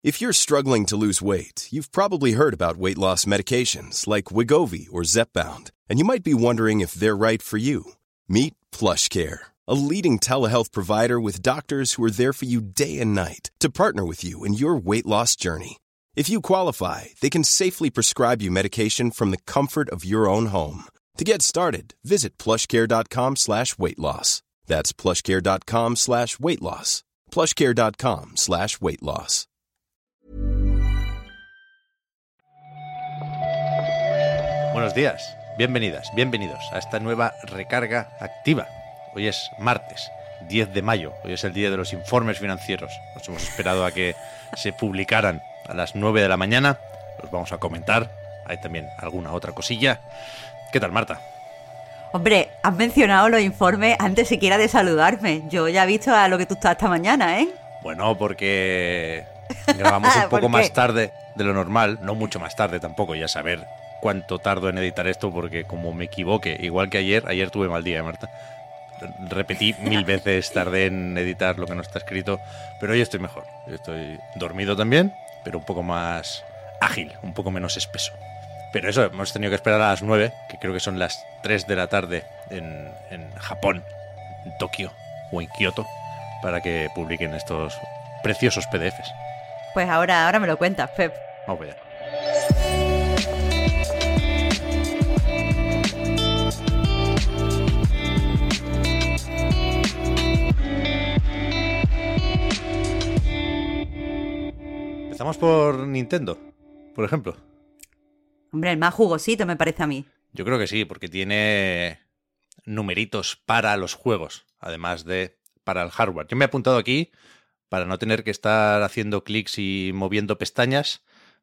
If you're struggling to lose weight, you've probably heard about weight loss medications like Wegovy or Zepbound, and you might be wondering if they're right for you. Meet PlushCare, a leading telehealth provider with doctors who are there for you day and night to partner with you in your weight loss journey. If you qualify, they can safely prescribe you medication from the comfort of your own home. To get started, visit plushcare.com/weightloss. That's plushcare.com/weightloss. plushcare.com/weightloss. Buenos días, bienvenidas, bienvenidos a esta nueva recarga activa. Hoy es martes, 10 de mayo, hoy es el día de los informes financieros. Nos hemos esperado a que se publicaran a las 9 de la mañana, los vamos a comentar, hay también alguna otra cosilla. ¿Qué tal, Marta? Hombre, has mencionado los informes antes siquiera de saludarme. Yo ya he visto a lo que tú estás esta mañana, ¿eh? Bueno, porque grabamos un poco más tarde de lo normal, no mucho más tarde tampoco, ya saber cuánto tardo en editar esto, porque como me equivoque, igual que ayer tuve mal día, Marta. Repetí 1000 veces, tardé en editar lo que no está escrito, pero hoy estoy mejor. Estoy dormido también, pero un poco más ágil, un poco menos espeso. Pero eso, hemos tenido que esperar a las 9, que creo que son las 3 de la tarde en Japón, en Tokio o en Kioto, para que publiquen estos preciosos PDFs. Pues ahora me lo cuentas, Pep. Vamos allá. Empezamos por Nintendo, por ejemplo. Hombre, el más jugosito me parece a mí. Yo creo que sí, porque tiene numeritos para los juegos, además de para el hardware. Yo me he apuntado aquí, para no tener que estar haciendo clics y moviendo pestañas,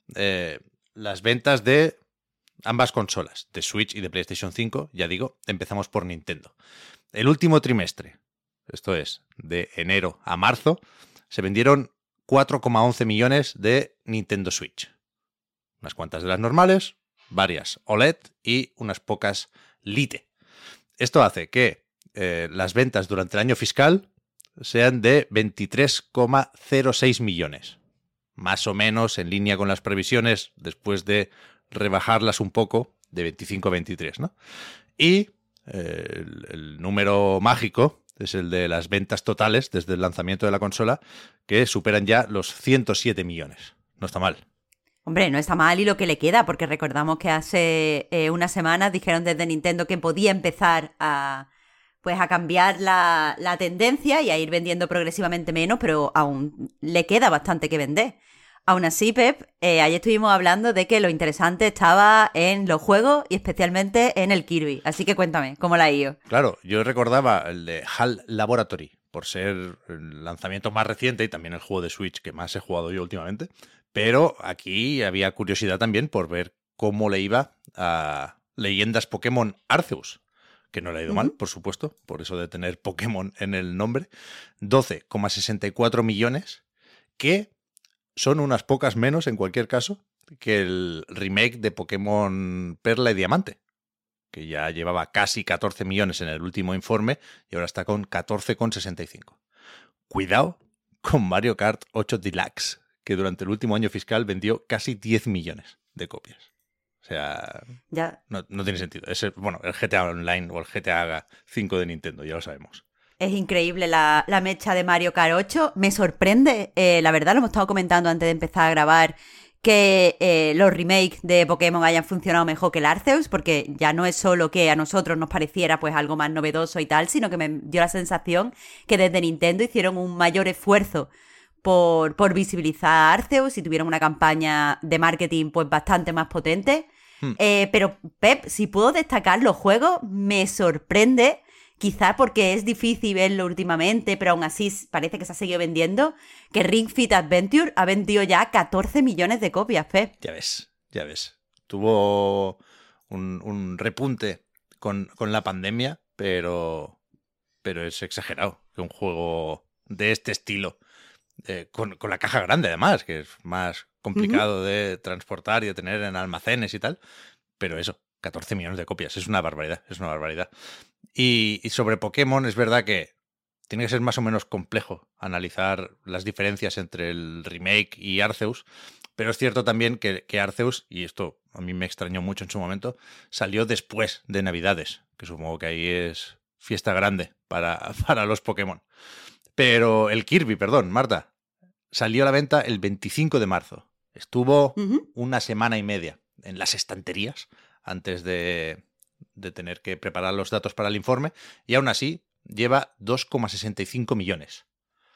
las ventas de ambas consolas, de Switch y de PlayStation 5, ya digo, empezamos por Nintendo. El último trimestre, esto es, de enero a marzo, se vendieron 4,11 millones de Nintendo Switch. Unas cuantas de las normales, varias OLED y unas pocas Lite. Esto hace que las ventas durante el año fiscal sean de 23,06 millones. Más o menos en línea con las previsiones, después de rebajarlas un poco, de 25 a 23, ¿no? Y el número mágico es el de las ventas totales desde el lanzamiento de la consola, que superan ya los 107 millones. No está mal. Hombre, no está mal y lo que le queda, porque recordamos que hace unas semanas dijeron desde Nintendo que podía empezar a cambiar la tendencia y a ir vendiendo progresivamente menos, pero aún le queda bastante que vender. Aún así, Pep, ayer estuvimos hablando de que lo interesante estaba en los juegos y especialmente en el Kirby. Así que cuéntame, ¿cómo la ha ido? Claro, yo recordaba el de HAL Laboratory, por ser el lanzamiento más reciente y también el juego de Switch que más he jugado yo últimamente. Pero aquí había curiosidad también por ver cómo le iba a Leyendas Pokémon Arceus, que no le ha ido mal, por supuesto, por eso de tener Pokémon en el nombre. 12,64 millones, que son unas pocas menos, en cualquier caso, que el remake de Pokémon Perla y Diamante, que ya llevaba casi 14 millones en el último informe y ahora está con 14,65. Cuidado con Mario Kart 8 Deluxe, que durante el último año fiscal vendió casi 10 millones de copias. O sea, ya. No tiene sentido. Es el GTA Online o el GTA 5 de Nintendo, ya lo sabemos. Es increíble la mecha de Mario Kart 8. Me sorprende, la verdad, lo hemos estado comentando antes de empezar a grabar, que los remakes de Pokémon hayan funcionado mejor que el Arceus, porque ya no es solo que a nosotros nos pareciera pues algo más novedoso y tal, sino que me dio la sensación que desde Nintendo hicieron un mayor esfuerzo por visibilizar a Arceus y tuvieron una campaña de marketing pues bastante más potente. Pero, Pep, si puedo destacar los juegos, me sorprende, quizás porque es difícil verlo últimamente, pero aún así parece que se ha seguido vendiendo, que Ring Fit Adventure ha vendido ya 14 millones de copias, Pep. Ya ves. Tuvo un repunte con la pandemia, pero es exagerado que un juego de este estilo, con la caja grande además, que es más complicado de transportar y de tener en almacenes y tal, pero eso, 14 millones de copias, es una barbaridad. Y sobre Pokémon es verdad que tiene que ser más o menos complejo analizar las diferencias entre el remake y Arceus, pero es cierto también que Arceus, y esto a mí me extrañó mucho en su momento, salió después de Navidades, que supongo que ahí es fiesta grande para los Pokémon. Pero el Kirby, perdón, Marta, salió a la venta el 25 de marzo. Estuvo una semana y media en las estanterías antes de tener que preparar los datos para el informe, y aún así lleva 2,65 millones.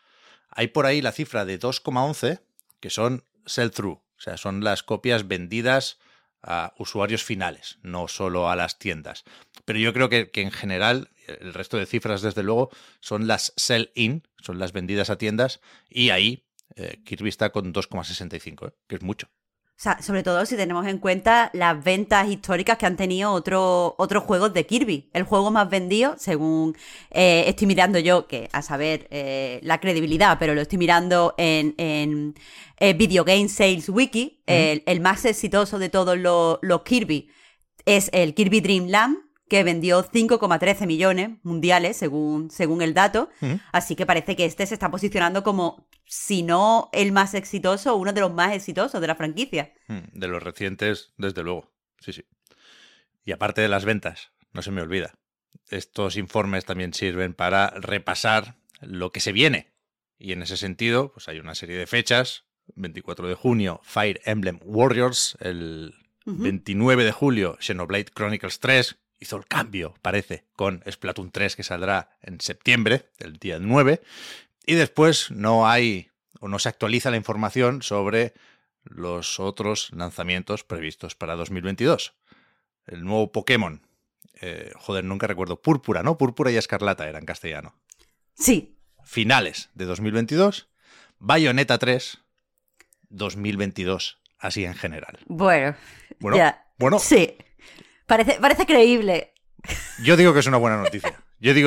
Hay por ahí la cifra de 2,11 que son sell-through, o sea, son las copias vendidas a usuarios finales, no solo a las tiendas. Pero yo creo que en general, el resto de cifras, desde luego, son las sell-in, son las vendidas a tiendas, y ahí Kirby está con 2,65, que es mucho. O sea, sobre todo si tenemos en cuenta las ventas históricas que han tenido otros juegos de Kirby. El juego más vendido, según estoy mirando yo, que a saber la credibilidad, pero lo estoy mirando en Video Game Sales Wiki, el más exitoso de todos los Kirby es el Kirby Dream Land, que vendió 5,13 millones mundiales, según el dato. Así que parece que este se está posicionando como, si no el más exitoso, uno de los más exitosos de la franquicia. De los recientes, desde luego. Sí, sí. Y aparte de las ventas, no se me olvida, estos informes también sirven para repasar lo que se viene. Y en ese sentido, pues hay una serie de fechas. 24 de junio, Fire Emblem Warriors. El 29 de julio, Xenoblade Chronicles 3. Hizo el cambio, parece, con Splatoon 3, que saldrá en septiembre, el día 9. Y después no se actualiza la información sobre los otros lanzamientos previstos para 2022. El nuevo Pokémon. Nunca recuerdo. Púrpura, ¿no? Púrpura y Escarlata era en castellano. Sí. Finales de 2022. Bayonetta 3, 2022, así en general. Bueno. Bueno. Sí. Parece creíble. Yo digo que es una buena noticia.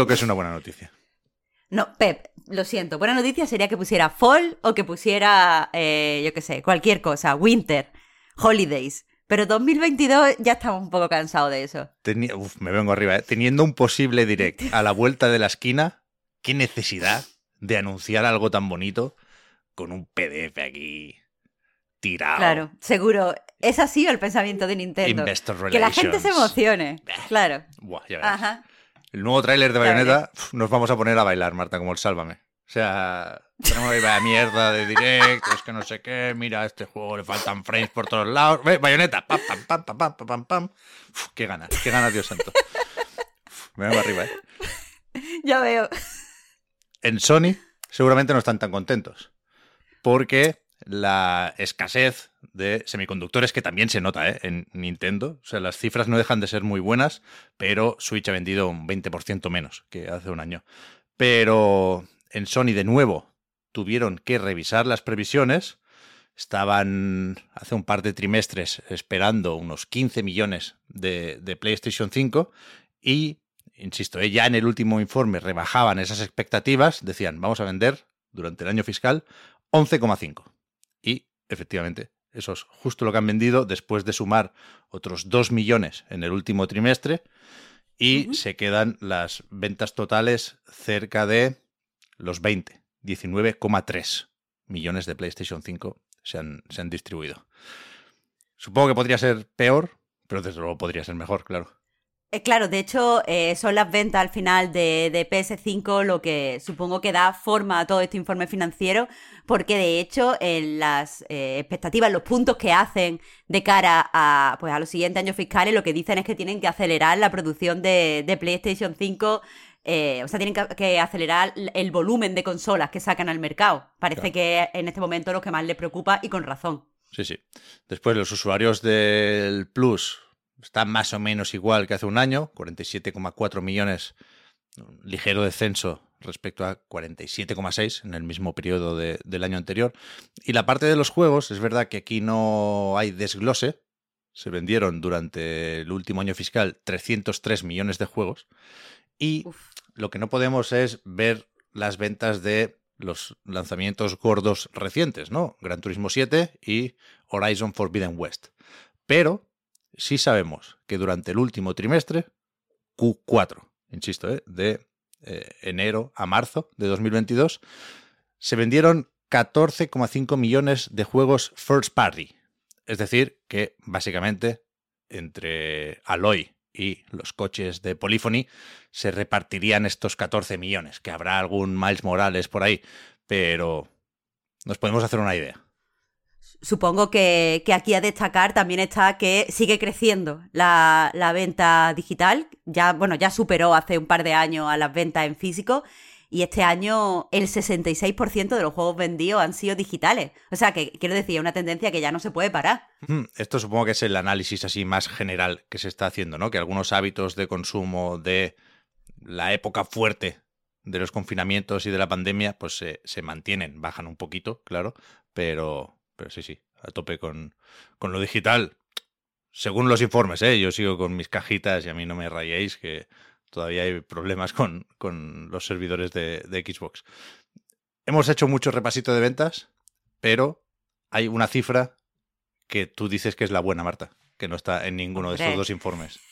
No, Pep, lo siento. Buena noticia sería que pusiera Fall o que pusiera, yo qué sé, cualquier cosa. Winter, Holidays. Pero 2022 ya estamos un poco cansados de eso. Me vengo arriba, ¿eh? Teniendo un posible direct a la vuelta de la esquina, qué necesidad de anunciar algo tan bonito con un PDF aquí tirado. Claro, seguro. Es así el pensamiento de Nintendo. Investor Relations. Que la gente se emocione. Claro. Buah, ya verás. Ajá. El nuevo tráiler de Bayonetta, nos vamos a poner a bailar, Marta, como el Sálvame. O sea, tenemos ahí vaya mierda de direct, es que no sé qué, mira, a este juego le faltan frames por todos lados. Bayonetta, pam, pam, pam, pam, pam, pam, pam. Qué ganas, Dios santo. Me vengo arriba, ¿eh? Ya veo. En Sony seguramente no están tan contentos, porque la escasez de semiconductores, que también se nota en Nintendo, o sea, las cifras no dejan de ser muy buenas, pero Switch ha vendido un 20% menos que hace un año. Pero en Sony, de nuevo, tuvieron que revisar las previsiones. Estaban hace un par de trimestres esperando unos 15 millones de PlayStation 5 y, insisto, ya en el último informe rebajaban esas expectativas, decían, vamos a vender durante el año fiscal 11,5. Y, efectivamente, eso es justo lo que han vendido después de sumar otros 2 millones en el último trimestre y se quedan las ventas totales cerca de los 19,3 millones de PlayStation 5 se han distribuido. Supongo que podría ser peor, pero desde luego podría ser mejor, claro. Claro, de hecho, son las ventas al final de PS5 lo que supongo que da forma a todo este informe financiero, porque de hecho en las expectativas, los puntos que hacen de cara a los siguientes años fiscales, lo que dicen es que tienen que acelerar la producción de PlayStation 5, o sea, tienen que acelerar el volumen de consolas que sacan al mercado. Parece que en este momento lo que más les preocupa, y con razón. Sí, sí. Después, los usuarios del Plus está más o menos igual que hace un año, 47,4 millones, un ligero descenso respecto a 47,6 en el mismo periodo del año anterior. Y la parte de los juegos, es verdad que aquí no hay desglose, se vendieron durante el último año fiscal 303 millones de juegos, y lo que no podemos es ver las ventas de los lanzamientos gordos recientes, ¿no? Gran Turismo 7 y Horizon Forbidden West. Pero sí sabemos que durante el último trimestre, Q4, insisto, de enero a marzo de 2022, se vendieron 14,5 millones de juegos first party. Es decir, que básicamente entre Aloy y los coches de Polyphony se repartirían estos 14 millones, que habrá algún Miles Morales por ahí, pero nos podemos hacer una idea. Supongo que aquí a destacar también está que sigue creciendo la venta digital. Ya superó hace un par de años a las ventas en físico y este año el 66% de los juegos vendidos han sido digitales. O sea, que quiero decir, una tendencia que ya no se puede parar. Esto supongo que es el análisis así más general que se está haciendo, ¿no? Que algunos hábitos de consumo de la época fuerte de los confinamientos y de la pandemia pues se mantienen, bajan un poquito, claro, pero sí, a tope con lo digital. Según los informes, yo sigo con mis cajitas y a mí no me rayéis que todavía hay problemas con los servidores de Xbox. Hemos hecho mucho repasito de ventas, pero hay una cifra que tú dices que es la buena, Marta, que no está en ninguno de estos dos informes.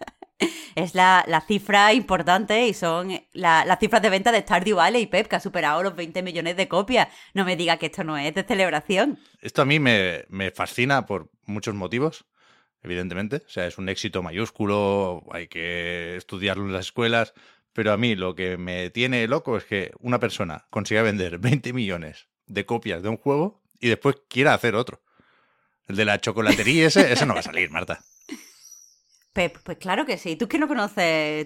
Es la cifra importante y son las cifras de venta de Stardew Valley y Pep, que ha superado los 20 millones de copias. No me diga que esto no es de celebración. Esto a mí me fascina por muchos motivos, evidentemente. O sea, es un éxito mayúsculo, hay que estudiarlo en las escuelas, pero a mí lo que me tiene loco es que una persona consiga vender 20 millones de copias de un juego y después quiera hacer otro. El de la chocolatería ese no va a salir, Marta. Pep, pues claro que sí. Tú que no conoces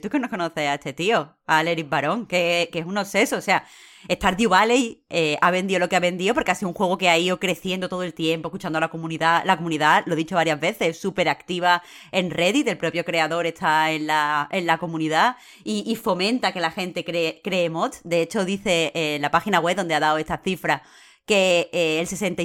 a este tío, a Eric Barón, que es un obseso. O sea, Stardew Valley ha vendido lo que ha vendido porque ha sido un juego que ha ido creciendo todo el tiempo, escuchando a la comunidad. La comunidad, lo he dicho varias veces, es súper activa en Reddit. El propio creador está en la comunidad y fomenta que la gente cree mods. De hecho, dice en la página web donde ha dado estas cifras que el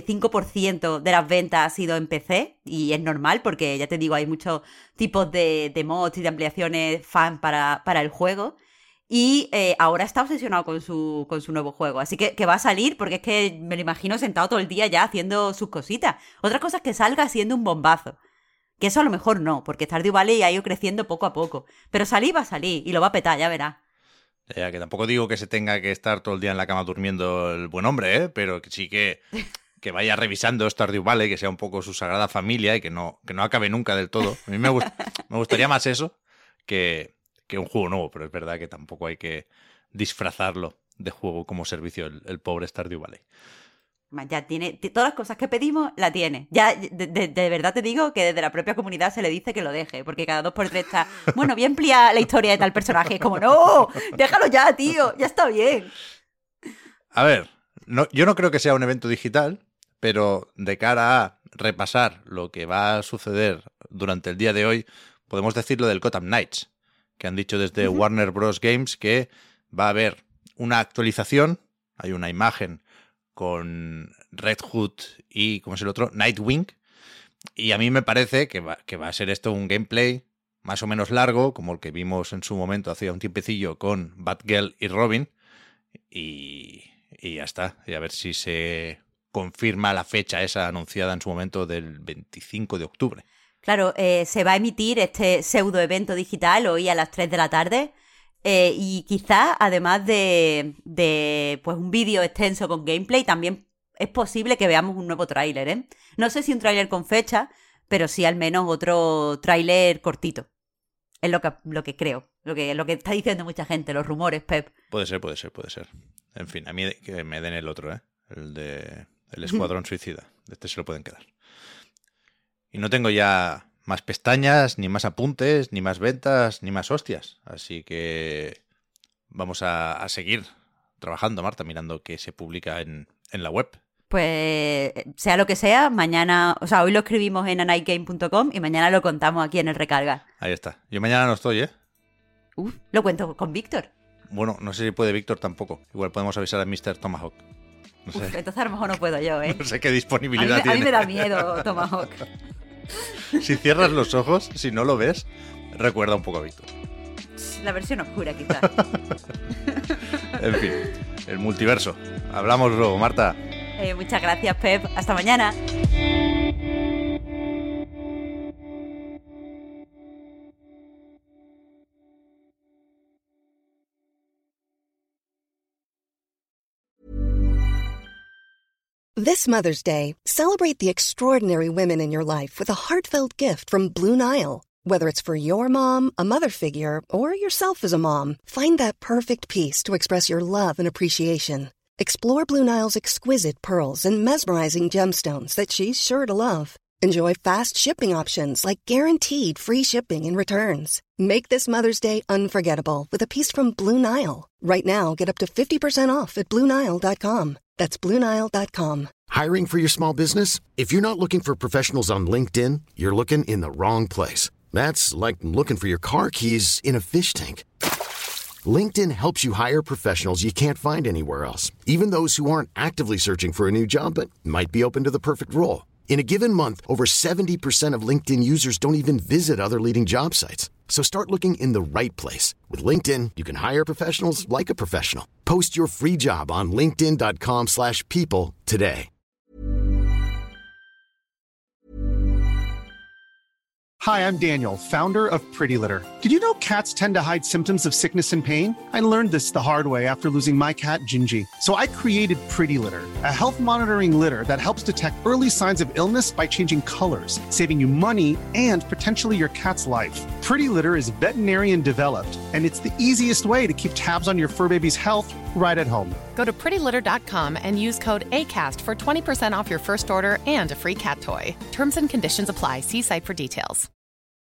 65% de las ventas ha sido en PC, y es normal porque, ya te digo, hay muchos tipos de mods y de ampliaciones fan para el juego, y ahora está obsesionado con su nuevo juego, así que va a salir porque es que me lo imagino sentado todo el día ya haciendo sus cositas. Otra cosa es que salga siendo un bombazo, que eso a lo mejor no, porque Stardew Valley ha ido creciendo poco a poco, pero salir va a salir y lo va a petar, ya verás. Ya, que tampoco digo que se tenga que estar todo el día en la cama durmiendo el buen hombre, pero que sí que vaya revisando Stardew Valley, que sea un poco su sagrada familia y que no acabe nunca del todo. A mí me gustaría más eso que un juego nuevo, pero es verdad que tampoco hay que disfrazarlo de juego como servicio el pobre Stardew Valley. Ya tiene todas las cosas que pedimos, la tiene. Ya de verdad te digo que desde la propia comunidad se le dice que lo deje, porque cada 2x3 está, bueno, voy a ampliar la historia de tal personaje. Es como, no, déjalo ya, tío, ya está bien. A ver, yo no creo que sea un evento digital, pero de cara a repasar lo que va a suceder durante el día de hoy, podemos decir lo del Gotham Knights, que han dicho desde Warner Bros. Games que va a haber una actualización, hay una imagen con Red Hood y, ¿cómo es el otro? Nightwing. Y a mí me parece que va a ser esto un gameplay más o menos largo, como el que vimos en su momento hace un tiempecillo con Batgirl y Robin. Y ya está. Y a ver si se confirma la fecha esa anunciada en su momento del 25 de octubre. Claro, se va a emitir este pseudo evento digital hoy a las 3 de la tarde. Y quizá, además de pues un vídeo extenso con gameplay, también es posible que veamos un nuevo tráiler, ¿eh? No sé si un tráiler con fecha, pero sí al menos otro tráiler cortito. Es lo que creo, lo que está diciendo mucha gente, los rumores, Pep. Puede ser. En fin, a mí que me den el otro, el Escuadrón Suicida. De este se lo pueden quedar. Y no tengo ya más pestañas, ni más apuntes, ni más ventas, ni más hostias. Así que vamos a seguir trabajando, Marta, mirando qué se publica en la web. Pues sea lo que sea, mañana, o sea, hoy lo escribimos en anightgame.com y mañana lo contamos aquí en el Recarga. Ahí está. Yo mañana no estoy, ¿eh? Lo cuento con Víctor. Bueno, no sé si puede Víctor tampoco. Igual podemos avisar a Mr. Tomahawk. No sé. Entonces a lo mejor no puedo yo, ¿eh? No sé qué disponibilidad tiene. A mí me da miedo Tomahawk. Si cierras los ojos, si no lo ves, recuerda un poco a Víctor. La versión oscura, quizás. En fin, el multiverso. Hablamos luego, Marta. Muchas gracias, Pep. Hasta mañana. This Mother's Day, celebrate the extraordinary women in your life with a heartfelt gift from Blue Nile. Whether it's for your mom, a mother figure, or yourself as a mom, find that perfect piece to express your love and appreciation. Explore Blue Nile's exquisite pearls and mesmerizing gemstones that she's sure to love. Enjoy fast shipping options like guaranteed free shipping and returns. Make this Mother's Day unforgettable with a piece from Blue Nile. Right now, get up to 50% off at BlueNile.com. That's BlueNile.com. Hiring for your small business? If you're not looking for professionals on LinkedIn, you're looking in the wrong place. That's like looking for your car keys in a fish tank. LinkedIn helps you hire professionals you can't find anywhere else, even those who aren't actively searching for a new job but might be open to the perfect role. In a given month, over 70% of LinkedIn users don't even visit other leading job sites. So start looking in the right place. With LinkedIn, you can hire professionals like a professional. Post your free job on linkedin.com/people today. Hi, I'm Daniel, founder of Pretty Litter. Did you know cats tend to hide symptoms of sickness and pain? I learned this the hard way after losing my cat, Gingy. So I created Pretty Litter, a health monitoring litter that helps detect early signs of illness by changing colors, saving you money and potentially your cat's life. Pretty Litter is veterinarian developed, and it's the easiest way to keep tabs on your fur baby's health right at home. Go to prettylitter.com and use code ACAST for 20% off your first order and a free cat toy. Terms and conditions apply. See site for details.